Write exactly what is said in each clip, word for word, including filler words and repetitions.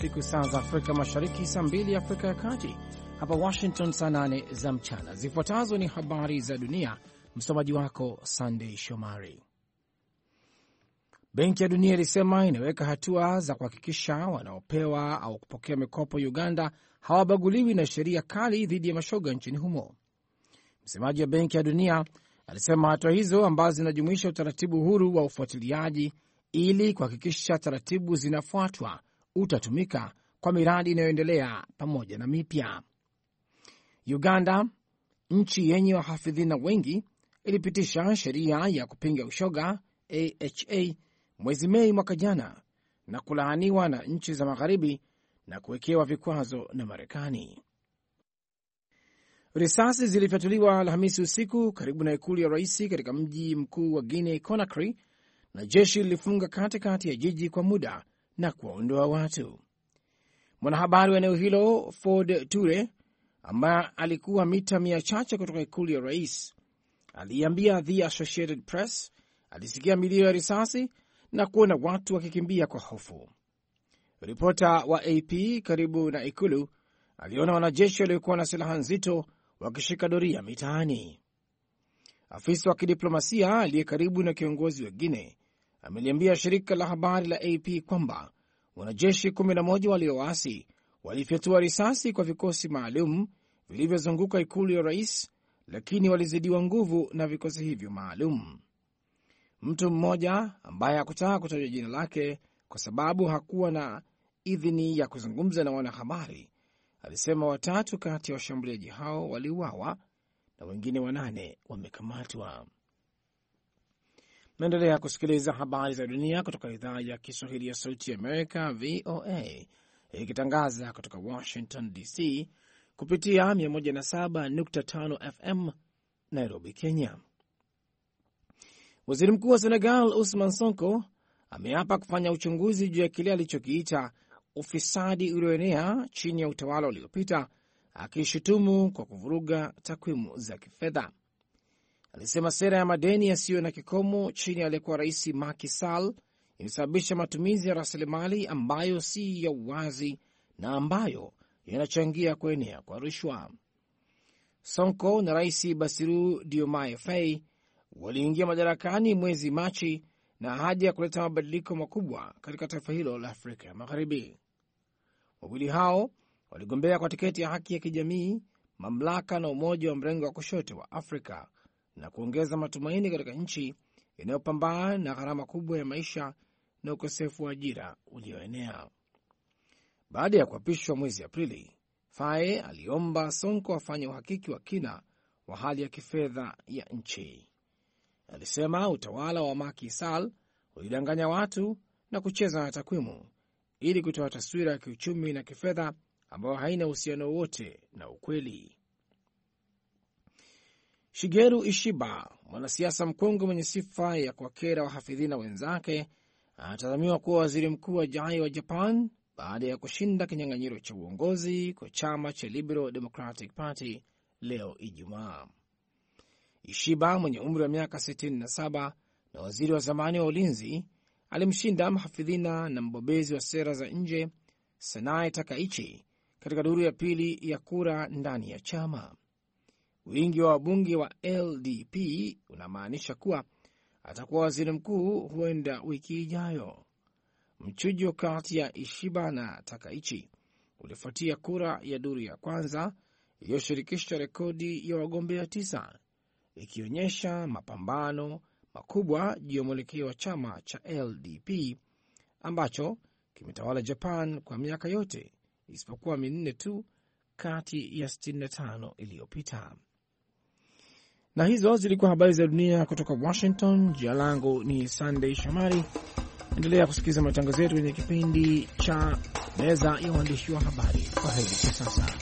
usiku saa za Afrika Mashariki, saa mbili Afrika ya Kati, hapa Washington saa nane za mchana. Zifuatazo ni habari za dunia, msomaji wako Sunday Shomari. Benki ya Dunia ilisema inaweka hatua za kuhakikisha wanaopewa au kupokea mikopo Uganda hawabaguliwi na sheria kali dhidi ya mashoga nchini humo. Msemaji wa Benki ya Dunia alisema hatua hizo ambazo zinajumuisha utaratibu huru wa ufuatiliaji ili kuhakikisha taratibu zinafuatwa utatumika kwa miradi inayoendelea pamoja na mipya. Uganda, nchi yenye wahafidhina wengi, ilipitisha sheria ya kupinga ushoga A H A mwezi Mei mwaka jana na kulaaniwa na nchi za magharibi na kuwekewa vikwazo na Marekani. Risasi zilifyatuliwa Alhamisi usiku karibu na ikulu ya rais katika mji mkuu wa Guinea Conakry, na jeshi lilifunga katikati ya jiji kwa muda na kuwaondoa watu. Mwanahabari wa eneo hilo Ford Ture, ambaye alikuwa mita mia chache kutoka ikulu ya rais, aliambia The Associated Press alisikia milio ya risasi na kuona watu wakikimbia kwa hofu. Ripota wa A P karibu na ikulu aliona wanajeshi waliokuwa na silaha nzito wakishika doria mitaani. Afisa wa kidiplomasia aliye karibu na kiongozi wa Guinea ameliambia shirika la habari la A P kwamba wanajeshi kumi na moja walioasi walifyatua risasi kwa vikosi maalum vilivyozunguka ikulu ya rais, lakini walizidiwa nguvu na vikosi hivyo maalum. Mtu mmoja ambaye hakutaka kutajwa jina lake kwa sababu hakuwa na idhini ya kuzungumza na wanahabari alisema watatu kati ya washambuliaji hao waliuawa na wengine wanane wamekamatwa. Naendelea kusikiliza habari za dunia kutoka idhaa ya Kiswahili ya Sauti ya Amerika, V O A, ikitangaza kutoka Washington D C kupitia mia moja na saba nukta tano F M Nairobi, Kenya. Waziri Mkuu wa Senegal Ousmane Sonko ameapa kufanya uchunguzi juu ya kile alichokiita ufisadi ulioenea chini ya utawala uliopita, akishutumu kwa kuvuruga takwimu za kifedha. Alisema sera ya madeni yasiyo na kikomo chini ya aliyekuwa rais Macky Sall ilisababisha matumizi ya rasilimali ambayo si ya uwazi na ambayo yanachangia kuenea kwa rushwa. Sonko na rais Bassirou Diomaye Faye waliingia madarakani mwezi Machi na ahadi ya kuleta mabadiliko makubwa katika taifa hilo la Afrika ya Magharibi. Wawili hao waligombea kwa tiketi ya haki ya kijamii, mamlaka na umoja wa mrengo wa kushoto wa Afrika, na kuongeza matumaini katika nchi inayopambana na gharama kubwa ya maisha na ukosefu wa ajira ulioenea. Baada ya kuapishwa mwezi Aprili, Faye aliomba Sonko afanye uhakiki wa kina wa hali ya kifedha ya nchi. Alisema utawala wa Macky Sall ulidanganya watu na kucheza na takwimu ili kutoa taswira ya kiuchumi na kifedha ambayo haina uhusiano wote na ukweli. Shigeru Ishiba, mwanasiasa mkongwe mwenye sifa ya kuwakera wahafidhina wenzake, anatazamiwa kuwa waziri mkuu ajaye wa Japan baada ya kushinda kinyang'anyiro cha uongozi kwa chama cha Liberal Democratic Party leo Ijumaa. Ishiba mwenye umri wa miaka sitini na saba na waziri wa zamani wa ulinzi alimshinda mhafidhina na mbobezi wa sera za nje Sanae Takaichi katika duru ya pili ya kura ndani ya chama. Wingi wa wabunge wa L D P unamaanisha kuwa atakuwa waziri mkuu huenda wiki ijayo. Mchujo kati ya Ishiba na Takaichi ulifuatia kura ya duru ya kwanza iliyoshirikisha rekodi ya wagombea tisa, ikionyesha mapambano makubwa juu ya mwelekeo wa chama cha L D P ambacho kimetawala Japan kwa miaka yote isipokuwa minne tu kati ya sitini na tano iliyopita. Na hizo zilikuwa habari za dunia kutoka Washington. Jina langu ni Sunday Shomari. Endelea kusikiliza matangazo yetu kwenye kipindi cha meza ya waandishi wa habari. Kwa heri kwa sasa.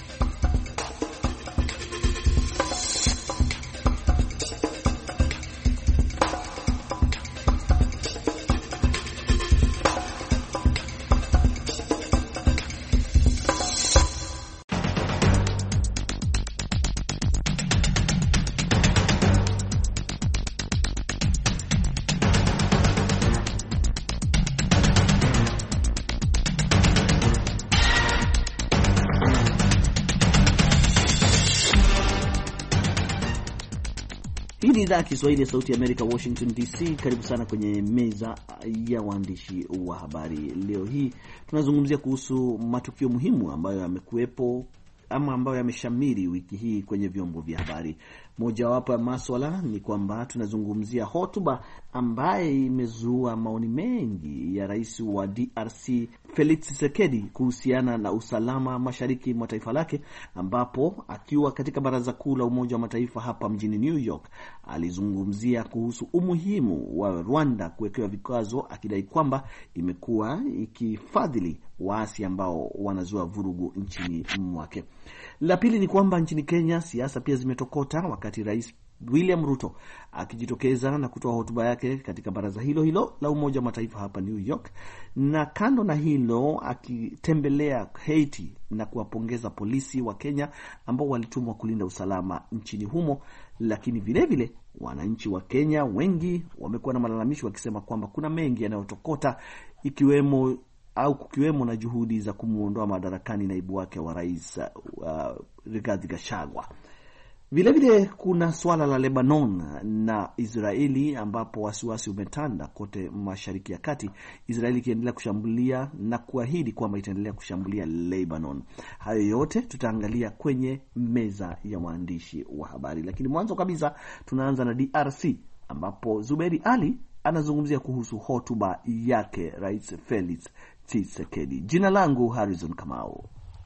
Hii ni idhaa ya Kiswahili ya Sauti ya Amerika, Washington D C. Karibu sana kwenye meza ya waandishi wa habari. Leo hii tunazungumzia kuhusu matukio muhimu ambayo yamekuwepo ama ambayo yameshamiri wiki hii kwenye vyombo vya habari. Mojawapo ya masuala ni kwamba tunazungumzia hotuba ambaye imezua maoni mengi ya rais wa D R C Felix Tshisekedi kuhusiana na usalama mashariki mwa taifa lake, ambapo akiwa katika Baraza Kuu la Umoja wa Mataifa hapa mjini New York alizungumzia kuhusu umuhimu wa Rwanda kuwekewa vikwazo, akidai kwamba imekuwa ikifadhili waasi ambao wanazua vurugu nchini mwake. La pili ni kwamba nchini Kenya siasa pia zimetokota wakati Rais William Ruto akijitokeza na kutoa hotuba yake katika baraza hilo hilo la Umoja wa Mataifa hapa New York, na kando na hilo akitembelea Haiti na kuwapongeza polisi wa Kenya ambao walitumwa kulinda usalama nchini humo. Lakini vile vile wananchi wa Kenya wengi wamekuwa na malalamishi wakisema kwamba kuna mengi yanayotokota, ikiwemo au kukiwemo na juhudi za kumuondoa madarakani naibu wake wa rais uh, Rigathi Gachagua. Vile vile kuna swala la Lebanon na Israeli, ambapo wasiwasi umetanda kote Mashariki ya Kati, Israeli ikiendelea kushambulia na kuahidi kwamba itaendelea kushambulia Lebanon. Hayo yote tutaangalia kwenye meza ya waandishi wa habari, lakini mwanzo kabisa tunaanza na D R C ambapo Zuberi Ali anazungumzia kuhusu hotuba yake Rais Felix Tshisekedi. Jina langu Harrison Kamau.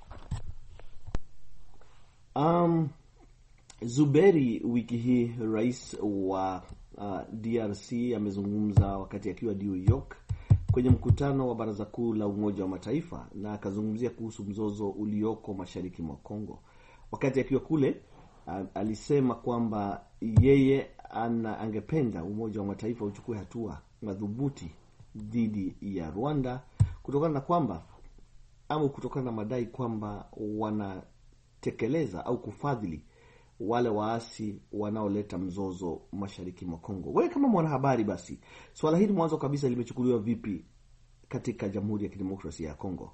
Um Zuberi, wiki hii rais wa uh, D R C amezungumza wakati akiwa New York kwenye mkutano wa Baraza Kuu la Umoja wa Mataifa, na akazungumzia kuhusu mzozo ulioko mashariki mwa Kongo. Wakati akiwa kule uh, alisema kwamba yeye ana angependa Umoja wa Mataifa uchukue hatua madhubuti dhidi ya Rwanda kutokana na kwamba ama kutokana na madai kwamba wanatekeleza au kufadhili wale waasi wanaoleta mzozo mashariki mwa Kongo. Wewe kama mwanahabari, basi swala hili mwanzo kabisa limechukuliwa vipi katika Jamhuri ya Kidemokrasia ya Kongo?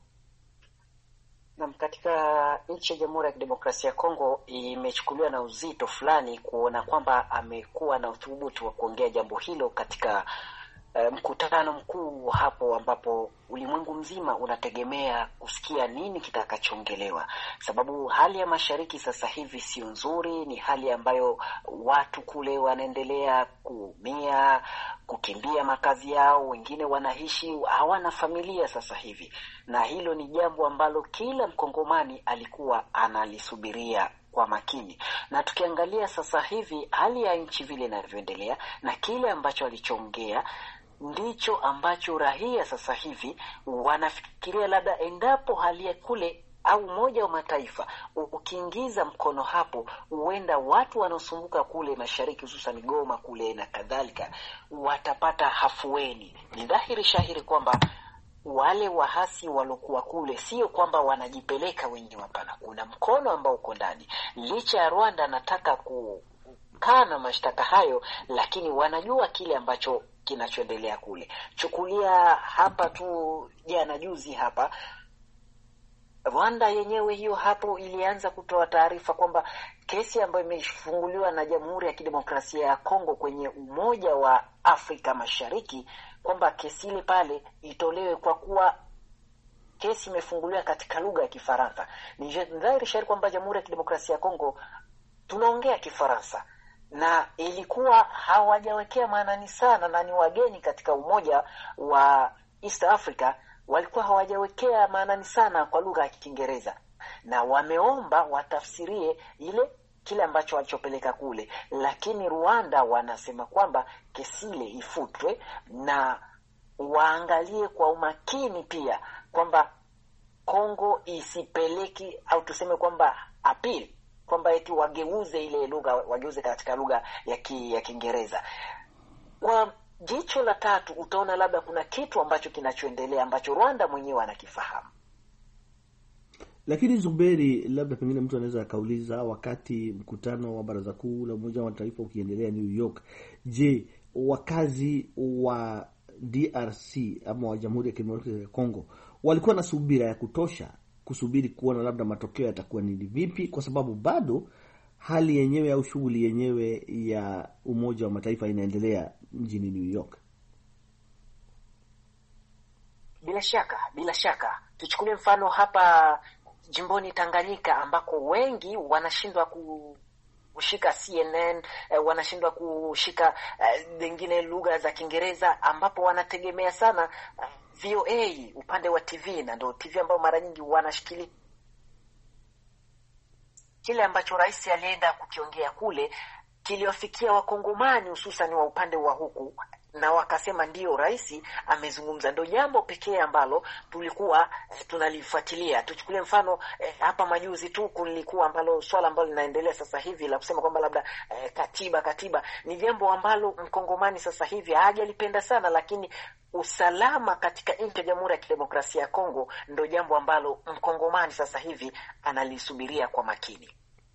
Na katika nchi ya Jamhuri ya Kidemokrasia ya Kongo imechukuliwa na uzito fulani kuona kwamba amekuwa na uthubutu wa kuongea jambo hilo katika uh, mkutano mkuu hapo, ambapo ulimwengu mzima unategemea kusikia nini kitakachoongelewa, sababu hali ya mashariki sasa hivi sio nzuri. Ni hali ambayo watu kule wanaendelea kuumia, kukimbia makazi yao, wengine wanaishi hawana familia sasa hivi, na hilo ni jambo ambalo kila Mkongomani alikuwa analisubiria kwa makini. Na tukiangalia sasa hivi hali ya nchi vile inavyoendelea na kile ambacho alichoongea, ndicho ambacho raia sasa hivi wanafikiria, labda endapo hali ya kule au Umoja wa Mataifa ukiingiza mkono hapo, huenda watu wanaosumbuka kule mashariki, hususan Goma kule na kadhalika, watapata hafueni. Ni dhahiri shahiri kwamba wale wahasi walokuwa kule sio kwamba wanajipeleka wenyewe, hapana. Kuna mkono ambao uko ndani. Licha ya Rwanda anataka kukana mashtaka hayo, lakini wanajua kile ambacho kinachoendelea kule. Chukulia hapa tu jana juzi hapa, Rwanda yenyewe hiyo hapo ilianza kutoa taarifa kwamba kesi ambayo imefunguliwa na Jamhuri ya Kidemokrasia ya Kongo kwenye Umoja wa Afrika Mashariki, kwamba kesi ile pale itolewe kwa kuwa kesi imefunguliwa katika lugha ya Kifaransa. Ni dhahiri shahiri kwamba Jamhuri ya Kidemokrasia ya Kongo tunaongea Kifaransa, na ilikuwa hawajawekea maanani sana, na ni wageni katika Umoja wa East Africa, walikuwa hawajawekea maanani sana kwa lugha ya Kiingereza, na wameomba watafsirie ile kile ambacho walichopeleka kule. Lakini Rwanda wanasema kwamba kesi ile ifutwe, na waangalie kwa umakini pia kwamba Kongo isipeleki au tuseme kwamba appeal, kwamba eti wageuze ile lugha, wageuze katika lugha ya ki, ya Kiingereza. Kwa jicho la tatu utaona labda kuna kitu ambacho kinachoendelea ambacho Rwanda mwenyewe anakifahamu. Lakini Zuberi, labda pengine mtu anaweza akauliza, wakati mkutano wa Baraza Kuu la Umoja wa Mataifa ukiendelea New York, je, wakazi wa D R C ama wa Jamhuri ya Kidemokrasia ya Kongo walikuwa na subira ya kutosha kusubiri kuona labda matokeo yatakuwa ni vipi? Kwa sababu bado hali yenyewe au shughuli yenyewe ya Umoja wa Mataifa inaendelea mjini New York? Bila shaka, bila shaka. Tuchukulie mfano hapa jimboni Tanganyika ambako wengi wanashindwa ku kushika C N N, eh, wanashindwa kushika wengine eh, lugha za Kiingereza, ambapo wanategemea sana eh, V O A upande wa T V, na ndio T V ambao mara nyingi wanashikilia kile ambacho rais alienda kukiongea kule kiliwafikia Wakongomani hususan wa upande wa huku, na wakasema ndio rais amezungumza. Ndio jambo pekee ambalo tulikuwa eh, tunalifuatilia. Tuchukulie mfano eh, hapa majuzi tu kulikuwa ambalo swala ambalo linaendelea sasa hivi la kusema kwamba labda eh, katiba katiba ni jambo ambalo Mkongomani sasa hivi hajalipenda sana, lakini usalama katika nchi ya Jamhuri ya Kidemokrasia ya Kongo ndio jambo ambalo Mkongomani sasa hivi analisubiria kwa makini.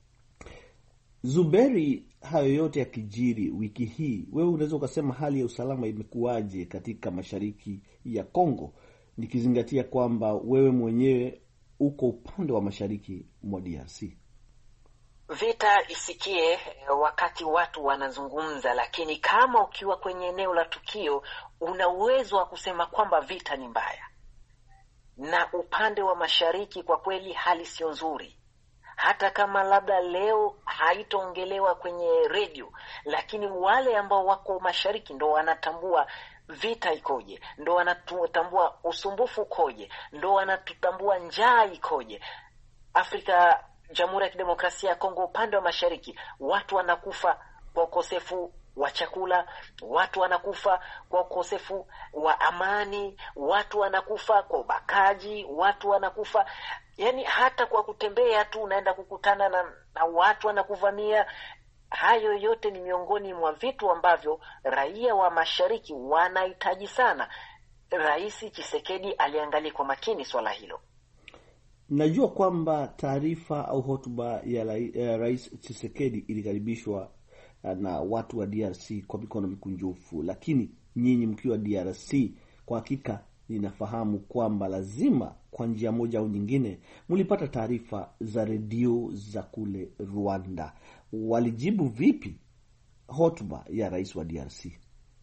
Zuberi, hayo yote ya kijiri wiki hii, wewe unaweza ukasema hali ya usalama imekuwaje katika mashariki ya Kongo, nikizingatia kwamba wewe mwenyewe uko upande wa mashariki mwa D R C? Vita isikie wakati watu wanazungumza, lakini kama ukiwa kwenye eneo la tukio una uwezo wa kusema kwamba vita ni mbaya. Na upande wa mashariki kwa kweli hali sio nzuri. Hata kama labda leo haitaongelewa kwenye radio, lakini wale ambao wako mashariki ndo wanatambua vita ikoje, ndo wanatambua usumbufu ukoje, ndo wanatambua njaa ikoje. Afrika, Jamhuri ya Kidemokrasia ya Kongo, upande wa mashariki watu wanakufa kwa ukosefu wa chakula, watu wanakufa kwa ukosefu wa amani, watu wanakufa kwa ubakaji, watu wanakufa yani hata kwa kutembea tu unaenda kukutana na, na watu wanakuvamia. Hayo yote ni miongoni mwa vitu ambavyo raia wa mashariki wanahitaji sana Rais Tshisekedi aliangalia kwa makini swala hilo. Najua kwamba taarifa au hotuba ya, ya Rais Tshisekedi ilikaribishwa na watu wa D R C kwa mikono mikunjufu, lakini nyinyi mkiwa D R C kwa hakika ninafahamu kwamba lazima kwa njia moja au nyingine mlipata taarifa za redio za kule Rwanda. Walijibu vipi hotuba ya rais wa D R C?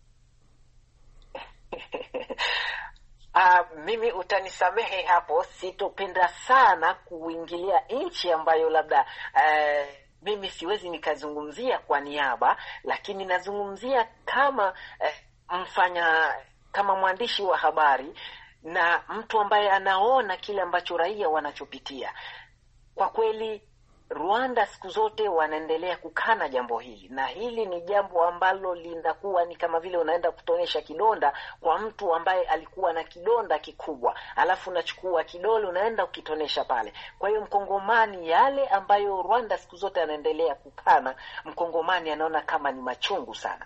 Uh, mimi utanisamehe hapo, sitopenda sana kuingilia nchi ambayo labda uh, mimi siwezi nikazungumzia kwa niaba, lakini nazungumzia kama uh, mfanya kama mwandishi wa habari na mtu ambaye anaona kile ambacho raia wanachopitia. Kwa kweli Rwanda siku zote wanaendelea kukana jambo hili, na hili ni jambo ambalo linakuwa ni kama vile unaenda kutonesha kidonda kwa mtu ambaye alikuwa na kidonda kikubwa, alafu unachukua kidole unaenda ukitonesha pale. Kwa hiyo Mkongomani, yale ambayo Rwanda siku zote anaendelea kukana, Mkongomani anaona kama ni machungu sana.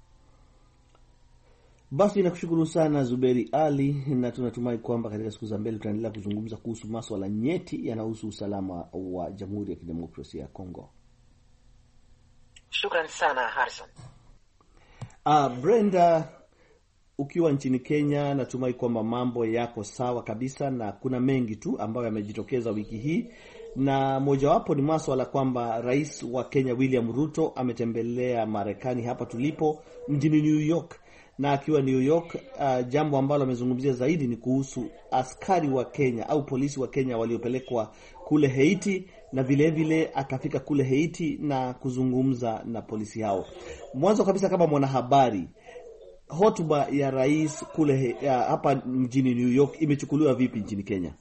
Basi nakushukuru sana Zuberi Ali, na tunatumai kwamba katika siku za mbele tutaendelea kuzungumza kuhusu masuala nyeti yanayohusu usalama wa Jamhuri ya Kidemokrasia ya Kongo. Shukrani sana Harrison. Ah, Brenda, ukiwa nchini Kenya, natumai kwamba mambo yako sawa kabisa, na kuna mengi tu ambayo yamejitokeza wiki hii, na mojawapo ni masuala kwamba Rais wa Kenya William Ruto ametembelea Marekani hapa tulipo mjini New York. Na akiwa New York, uh, jambo ambalo amezungumzia zaidi ni kuhusu askari wa Kenya au polisi wa Kenya waliopelekwa kule Haiti, na vile vile akafika kule Haiti na kuzungumza na polisi hao. Mwanzo kabisa, kama mwanahabari, hotuba ya rais kule ya hapa mjini New York imechukuliwa vipi nchini Kenya?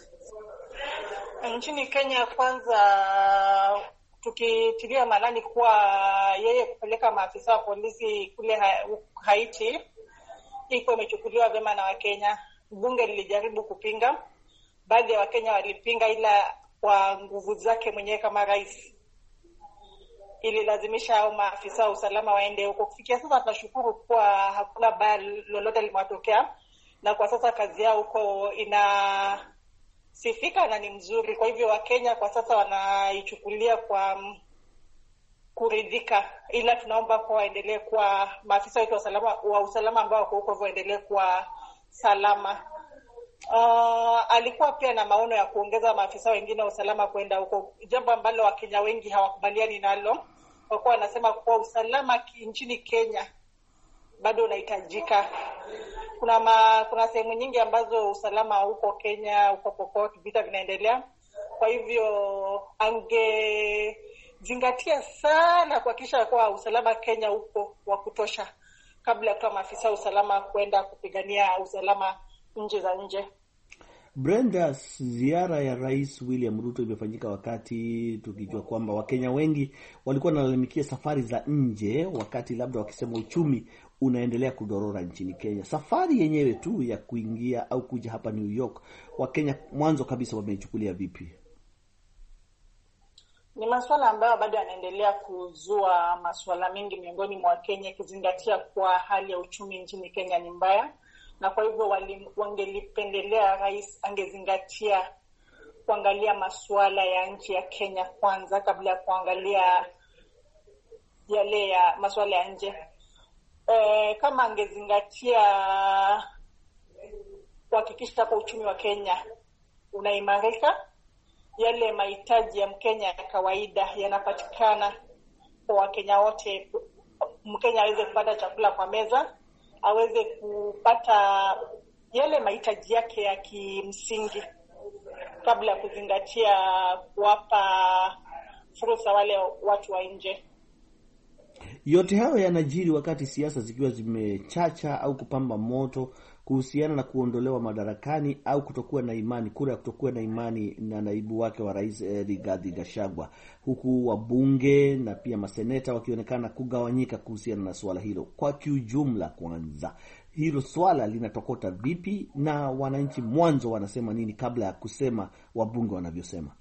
Nchini Kenya, kwanza tukitilia maanani kuwa yeye kupeleka maafisa wa polisi kule Haiti iko imechukuliwa vyema na Wakenya. Bunge lilijaribu kupinga, baadhi ya Wakenya walipinga, ila kwa nguvu zake mwenyewe kama rais ililazimisha hao maafisa wa usalama waende huko. Kufikia sasa tunashukuru kuwa hakuna baya lolote limewatokea, na kwa sasa kazi yao huko ina sifika na ni mzuri. Kwa hivyo Wakenya kwa sasa wanaichukulia kwa kuridhika, ila tunaomba kwa waendelee kwa maafisa wetu wa usalama wa usalama ambao wako huko waendelee kwa salama. Uh, alikuwa pia na maono ya kuongeza maafisa wengine wa usalama kwenda huko, jambo ambalo Wakenya wengi hawakubaliani nalo, kwa kuwa wanasema kuwa usalama nchini Kenya bado unahitajika. Kuna ma, kuna sehemu nyingi ambazo usalama huko Kenya, huko Pokot, vita vinaendelea. Kwa hivyo angezingatia sana kuhakikisha kwa usalama Kenya huko wa kutosha kabla ya kutoa maafisa usalama kwenda kupigania usalama nje za nje. Brenda, ziara ya Rais William Ruto imefanyika wakati tukijua kwamba Wakenya wengi walikuwa wanalalamikia safari za nje, wakati labda wakisema uchumi unaendelea kudorora nchini Kenya. Safari yenyewe tu ya kuingia au kuja hapa New York, Wakenya mwanzo kabisa wameichukulia vipi? Ni masuala ambayo bado yanaendelea kuzua masuala mengi miongoni mwa Wakenya, kizingatia kwa hali ya uchumi nchini Kenya ni mbaya, na kwa hivyo wangelipendelea rais angezingatia kuangalia masuala ya nchi ya Kenya kwanza kabla ya kuangalia yale ya masuala ya nje. E, kama angezingatia kuhakikisha kwa uchumi wa Kenya unaimarika, yale mahitaji ya Mkenya ya kawaida yanapatikana kwa Wakenya wote, Mkenya aweze kupata chakula kwa meza, aweze kupata yale mahitaji yake ya kimsingi kabla ya kuzingatia kuwapa fursa wale watu wa nje. Yote hayo yanajiri wakati siasa zikiwa zimechacha au kupamba moto kuhusiana na kuondolewa madarakani au kutokuwa na imani, kura ya kutokuwa na imani na naibu wake wa rais eh, Rigathi Gachagua, huku wabunge na pia maseneta wakionekana kugawanyika kuhusiana na swala hilo. Kwa kiujumla, kwanza hilo swala linatokota vipi na wananchi mwanzo wanasema nini kabla ya kusema wabunge wanavyosema?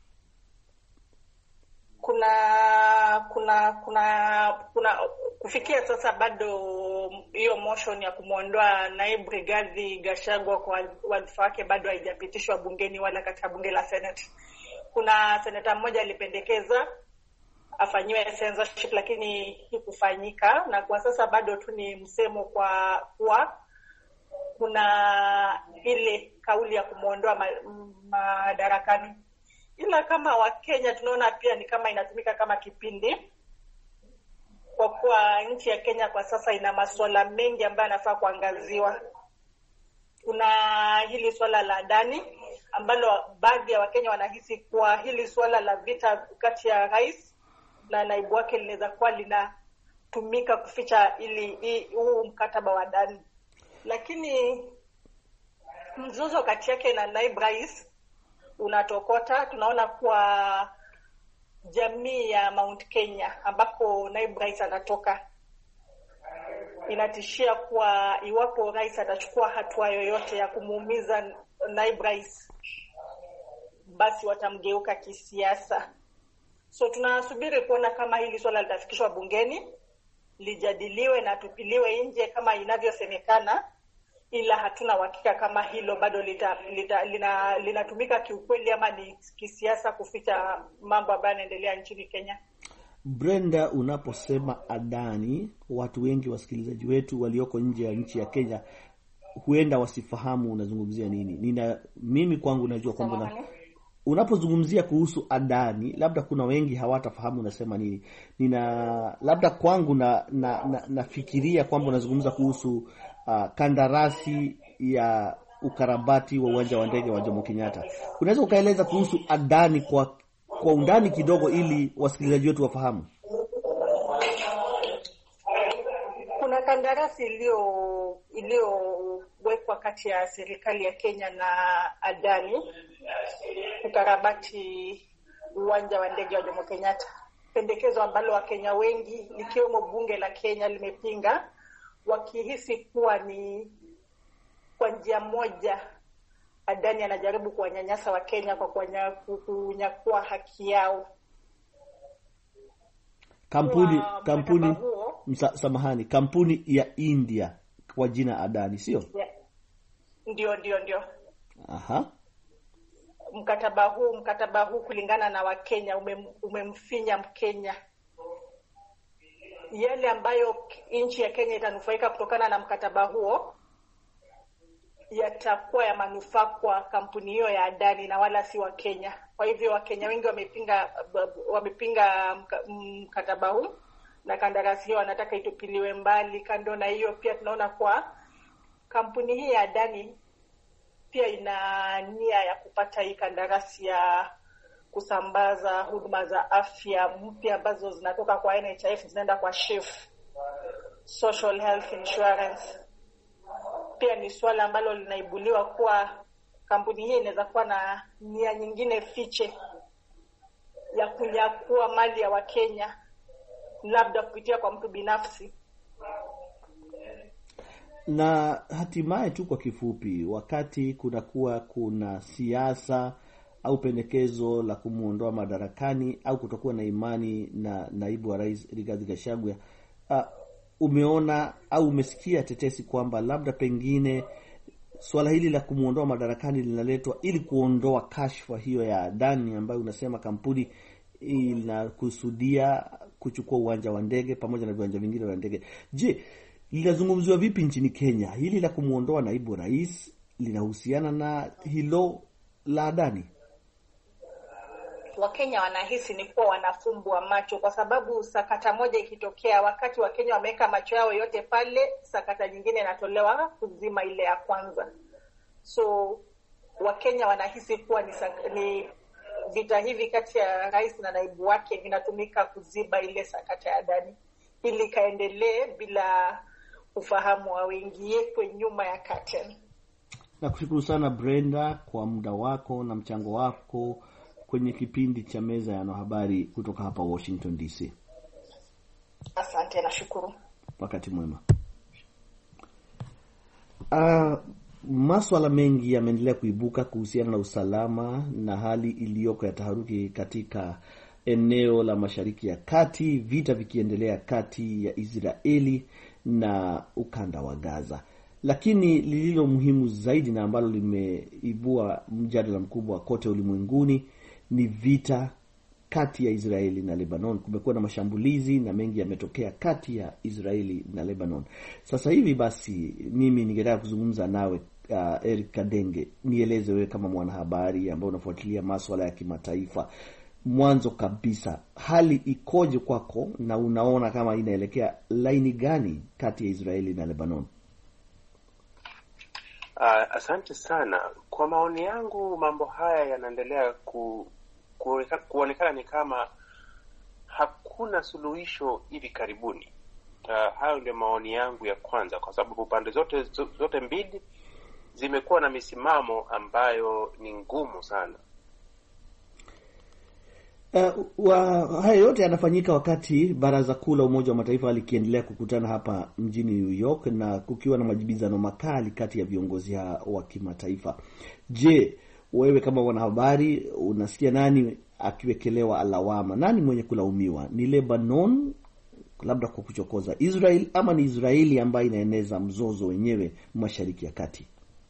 Kuna kuna kuna kuna kufikia sasa bado hiyo motion ya kumuondoa naibu Rigathi Gachagua kwa wadhifa wake bado haijapitishwa bungeni wala katika bunge la Senate. Kuna seneta mmoja alipendekeza afanywe censorship, lakini hikufanyika, na kwa sasa bado tu ni msemo kwa kuwa kuna ile kauli ya kumuondoa madarakani. Ila kama Wakenya tunaona pia ni kama inatumika kama kipindi, kwa kuwa nchi ya Kenya kwa sasa ina masuala mengi ambayo yanafaa kuangaziwa. Kuna hili swala la Adani ambalo baadhi ya Wakenya wanahisi kuwa hili swala la vita kati ya rais na naibu wake linaweza kuwa linatumika kuficha ili huu mkataba wa Adani. Lakini mzozo kati yake na naibu rais unatokota. Tunaona kuwa jamii ya Mount Kenya ambako naibu rais anatoka inatishia kuwa iwapo rais atachukua hatua yoyote ya kumuumiza naibu rais, basi watamgeuka kisiasa. So tunasubiri kuona kama hili swala litafikishwa bungeni, lijadiliwe na tupiliwe nje kama inavyosemekana, ila hatuna uhakika kama hilo bado lita, lita, lina, linatumika kiukweli ama ni kisiasa kuficha mambo ambayo yanaendelea nchini Kenya. Brenda, unaposema Adani, watu wengi wasikilizaji wetu walioko nje ya nchi ya Kenya huenda wasifahamu unazungumzia nini. Nina mimi kwangu najua kwamba na, unapozungumzia kuhusu Adani labda kuna wengi hawatafahamu unasema nini. Nina labda kwangu na nafikiria na, na kwamba unazungumza kuhusu uh, kandarasi ya ukarabati wa uwanja wa ndege wa Jomo Kenyatta. Unaweza ukaeleza kuhusu Adani kwa kwa undani kidogo ili wasikilizaji wetu wafahamu? Kuna kandarasi iliyo iliyowekwa kati ya serikali ya Kenya na Adani kukarabati uwanja wa ndege wa Jomo Kenyatta. Pendekezo ambalo Wakenya wengi likiwemo bunge la Kenya limepinga, wakihisi kuwa ni kwa njia moja Adani anajaribu kuwanyanyasa wa Kenya kwa kunyakua haki yao. Kampuni kampuni msa, samahani kampuni ya India kwa jina Adani, sio? Yeah. Ndio ndio ndio. Aha. Mkataba huu mkataba huu kulingana na Wakenya umem, umemfinya Mkenya. Yale ambayo nchi ya Kenya itanufaika kutokana na mkataba huo yatakuwa ya manufaa kwa kampuni hiyo ya Adani na wala si wa Kenya. Kwa hivyo Wakenya wengi wamepinga wamepinga mkataba huu na kandarasi hiyo wanataka itupiliwe mbali. Kando na hiyo pia tunaona kwa kampuni hii ya Adani pia ina nia ya kupata hii kandarasi ya kusambaza huduma za afya mpya ambazo zinatoka kwa N H I F zinaenda kwa S H I F, Social Health Insurance. Pia ni swala ambalo linaibuliwa kuwa kampuni hii inaweza kuwa na nia nyingine fiche ya kunyakua mali ya Wakenya, labda kupitia kwa mtu binafsi. Na hatimaye tu kwa kifupi, wakati kunakuwa kuna siasa au pendekezo la kumuondoa madarakani au kutokuwa na imani na naibu wa rais Rigathi Gachagua, uh, umeona au umesikia tetesi kwamba labda pengine swala hili la kumuondoa madarakani linaletwa ili kuondoa kashfa hiyo ya Adani ambayo unasema kampuni inakusudia kuchukua uwanja wa ndege pamoja na viwanja vingine vya ndege. Je, linazungumziwa vipi nchini Kenya? Hili la kumuondoa naibu rais linahusiana na hilo la Adani? Wakenya wanahisi ni kuwa wanafumbwa macho, kwa sababu sakata moja ikitokea, wakati Wakenya wameweka macho yao yote pale, sakata nyingine inatolewa kuzima ile ya kwanza. So Wakenya wanahisi kuwa ni, ni vita hivi kati ya rais na naibu wake vinatumika kuziba ile sakata ya Adani ili kaendelee bila ufahamu wa wengi kwenye nyuma ya curtain. Nakushukuru sana Brenda kwa muda wako na mchango wako kwenye kipindi cha Meza ya Habari kutoka hapa Washington D C. Asante na shukuru. Wakati mwema. Uh, masuala mengi yameendelea kuibuka kuhusiana na usalama na hali iliyoko ya taharuki katika eneo la Mashariki ya Kati, vita vikiendelea kati ya Israeli na ukanda wa Gaza. Lakini lililo muhimu zaidi na ambalo limeibua mjadala mkubwa kote ulimwenguni ni vita kati ya Israeli na Lebanon. Kumekuwa na mashambulizi na mengi yametokea kati ya Israeli na Lebanon. Sasa hivi basi mimi ningetaka kuzungumza nawe uh, Eric Kadenge, nieleze wewe kama mwanahabari ambaye unafuatilia masuala ya kimataifa. Mwanzo kabisa, hali ikoje kwako na unaona kama inaelekea laini gani kati ya Israeli na Lebanon? Uh, asante sana. Kwa maoni yangu mambo haya yanaendelea ku, kuonekana, kuonekana ni kama hakuna suluhisho hivi karibuni. Uh, hayo ndio maoni yangu ya kwanza, kwa sababu pande zote zote mbili zimekuwa na misimamo ambayo ni ngumu sana. Uh, wa, haya yote yanafanyika wakati Baraza Kuu la Umoja wa Mataifa likiendelea kukutana hapa mjini New York na kukiwa na majibizano makali kati ya viongozi wa kimataifa. Je, wewe kama wanahabari unasikia nani akiwekelewa lawama? Nani mwenye kulaumiwa? Ni Lebanon labda kwa kuchokoza Israel, ama ni Israeli ambayo inaeneza mzozo wenyewe Mashariki ya Kati?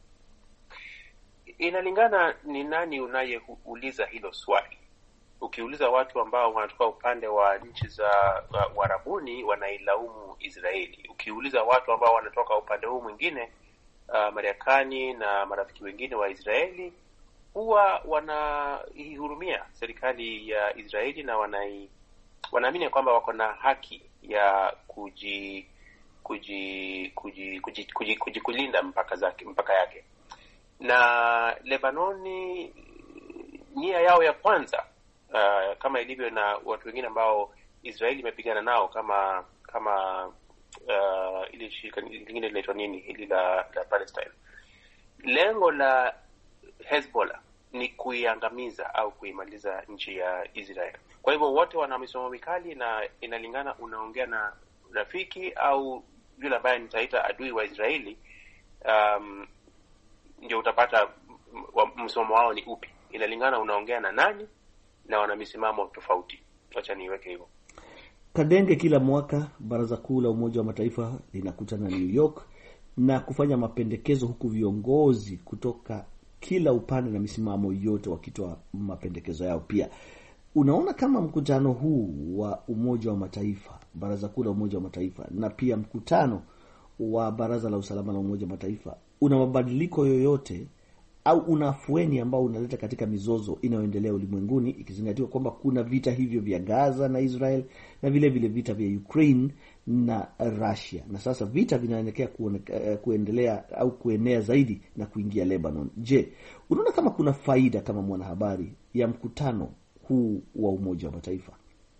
Inalingana ni nani unayeuliza hilo swali. Ukiuliza watu ambao wanatoka upande wa nchi za Uarabuni wanailaumu Israeli. Ukiuliza watu ambao wanatoka upande huu mwingine, uh, Marekani na marafiki wengine wa Israeli, huwa wanaihurumia serikali ya Israeli na wanai wanaamini kwamba wako na haki ya kuji kuji kuji kuji, kuji, kuji kulinda mpaka zake mpaka yake. Na Lebanoni nia yao ya kwanza, Uh, kama ilivyo na watu wengine ambao Israeli imepigana nao kama kama uh, ile shirika lingine linaitwa nini hili la, la Palestine, lengo la Hezbollah ni kuiangamiza au kuimaliza nchi ya Israel. Kwa hivyo wote wana misimamo mikali, na inalingana unaongea na rafiki au yule ambaye nitaita adui wa Israeli, um, ndio utapata msimamo wao ni upi. Inalingana unaongea na nani na wana misimamo tofauti. Acha niweke hivyo. Kadenge, kila mwaka Baraza Kuu la Umoja wa Mataifa linakutana New York na kufanya mapendekezo, huku viongozi kutoka kila upande na misimamo yote wakitoa mapendekezo yao pia. Unaona kama mkutano huu wa Umoja wa Mataifa, Baraza Kuu la Umoja wa Mataifa, na pia mkutano wa Baraza la Usalama la Umoja wa Mataifa una mabadiliko yoyote au una afueni ambao unaleta katika mizozo inayoendelea ulimwenguni, ikizingatiwa kwamba kuna vita hivyo vya Gaza na Israel na vile vile vita vya Ukraine na Russia, na sasa vita vinaelekea kuendelea au kuenea zaidi na kuingia Lebanon. Je, unaona kama kuna faida kama mwanahabari ya mkutano huu wa Umoja wa Mataifa?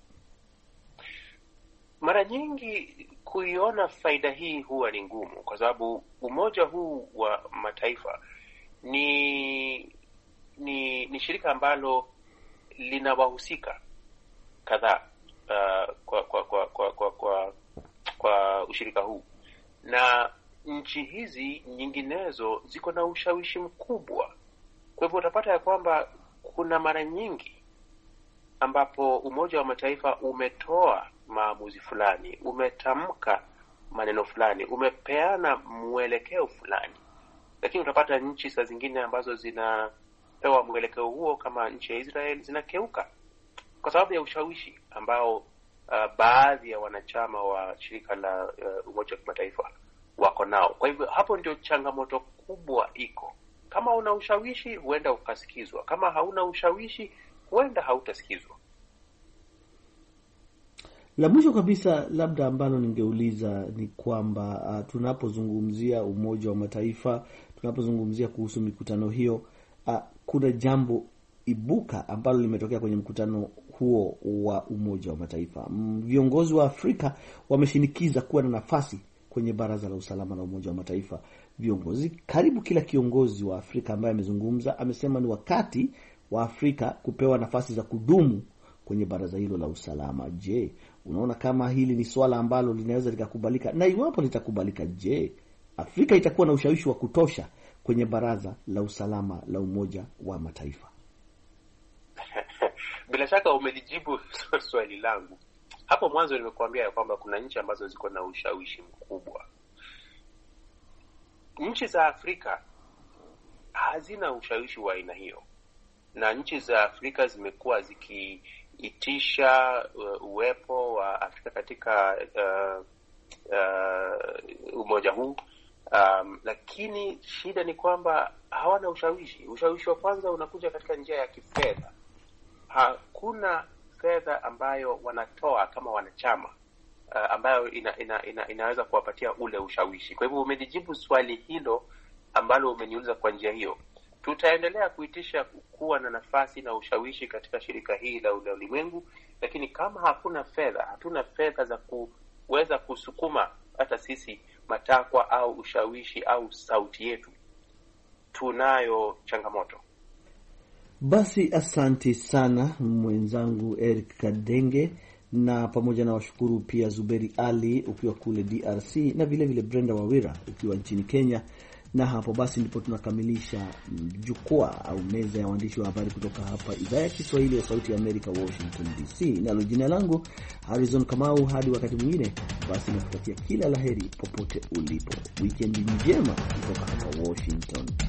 Mara nyingi kuiona faida hii huwa ni ngumu, kwa sababu umoja huu wa mataifa ni ni ni shirika ambalo linawahusika kadhaa uh, kwa kwa kwa kwa kwa kwa kwa ushirika huu, na nchi hizi nyinginezo ziko na ushawishi mkubwa. Kwa hivyo utapata ya kwamba kuna mara nyingi ambapo Umoja wa Mataifa umetoa maamuzi fulani, umetamka maneno fulani, umepeana mwelekeo fulani, lakini utapata nchi saa zingine ambazo zinapewa mwelekeo huo kama nchi ya Israel zinakeuka kwa sababu ya ushawishi ambao uh, baadhi ya wanachama wa shirika la uh, Umoja wa Mataifa wako nao. Kwa hivyo hapo ndio changamoto kubwa iko. Kama una ushawishi huenda ukasikizwa, kama hauna ushawishi huenda hautasikizwa. La mwisho kabisa labda ambalo ningeuliza ni kwamba uh, tunapozungumzia Umoja wa Mataifa, tunapozungumzia kuhusu mikutano hiyo, uh, kuna jambo ibuka ambalo limetokea kwenye mkutano huo wa Umoja wa Mataifa. Viongozi wa Afrika wameshinikiza kuwa na nafasi kwenye Baraza la Usalama la Umoja wa Mataifa. Viongozi, karibu kila kiongozi wa Afrika ambaye amezungumza amesema ni wakati wa Afrika kupewa nafasi za kudumu kwenye baraza hilo la usalama. Je, unaona kama hili ni swala ambalo linaweza likakubalika? Na iwapo litakubalika, je, Afrika itakuwa na ushawishi wa kutosha kwenye Baraza la Usalama la Umoja wa Mataifa? Bila shaka umelijibu swali langu. Hapo mwanzo nimekuambia ya kwamba kuna nchi ambazo ziko na ushawishi mkubwa. Nchi za Afrika hazina ushawishi wa aina hiyo. Na nchi za Afrika zimekuwa zikiitisha uh, uwepo wa Afrika katika uh, uh, umoja huu. Um, lakini shida ni kwamba hawana ushawishi. Ushawishi wa kwanza unakuja katika njia ya kifedha. Hakuna fedha ambayo wanatoa kama wanachama uh, ambayo ina, ina, ina, inaweza kuwapatia ule ushawishi. Kwa hivyo umenijibu swali hilo ambalo umeniuliza kwa njia hiyo. Tutaendelea kuitisha kuwa na nafasi na ushawishi katika shirika hili la ulimwengu, lakini kama hakuna fedha, hatuna fedha za kuweza kusukuma hata sisi matakwa au ushawishi au sauti yetu, tunayo changamoto. Basi asante sana mwenzangu Eric Kadenge, na pamoja na washukuru pia Zuberi Ali ukiwa kule D R C na vile vile Brenda Wawira ukiwa nchini Kenya. Na hapo basi ndipo tunakamilisha jukwaa au meza ya waandishi wa habari kutoka hapa idhaa ya Kiswahili ya Sauti ya Amerika, Washington D C. Nalo jina langu Harrison Kamau, hadi wakati mwingine, basi nakutakia kila laheri popote ulipo. Weekend njema kutoka hapa Washington.